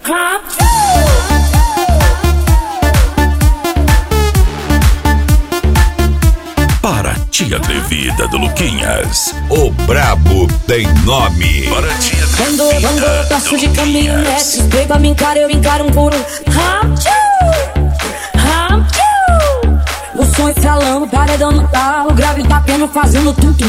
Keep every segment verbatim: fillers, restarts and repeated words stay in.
Para tia atrevida do Luquinhas, o brabo tem nome. Para tia Quando, atrevida quando eu passo do de Luquinhas. caminhonete, pega, me encara, eu encaro um por um. O som estralando, paredão no talo, grave batendo, fazendo tudo.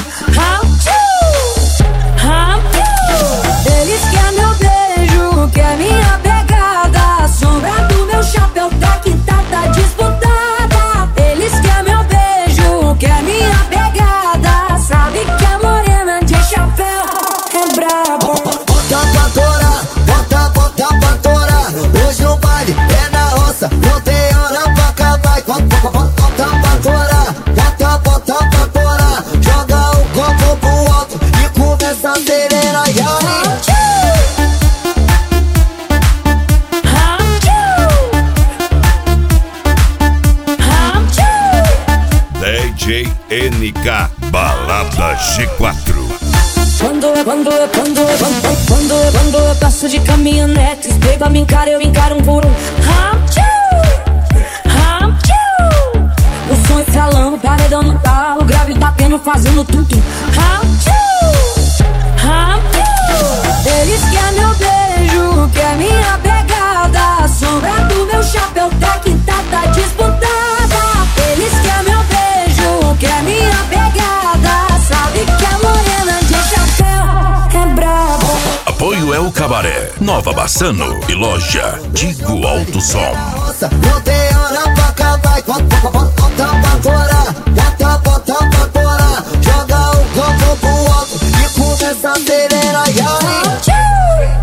Eles querem meu beijo, quer minha pegada, a sombra do meu chapéu tá quintada, disputada. Eles querem meu beijo, quer minha pegada, sabe que a morena de chapéu é braba. Bota pra torar, bota, bota pra torar. Hoje o baile é na roça, não tem hora pra acabar. Bota, bota pra torar, bota, bota pra torar. Joga o copo pro alto e começa a acelerar. E aí? D J N K, Balada G quatro. Quando eu, quando eu, quando eu, quando, quando eu, quando eu passo de caminhonete, pega, me encara, eu encaro um por um. O som estralando, paredão no talo, grave batendo, fazendo tudo. Eles querem meu beijo, quer minha pegada, a sombra do meu chapéu tá quintada, disputada. Eles querem meu beijo, quer minha pegada, sabe que a morena de chapéu é braba. Apoio é o Cabaré, Nova Bassano e loja Digo Alto Som. Não tem hora pra acabar. Bota, bota pra torar, bota, bota pra torar. Joga o copo pro alto e começa a acelerar. E aí?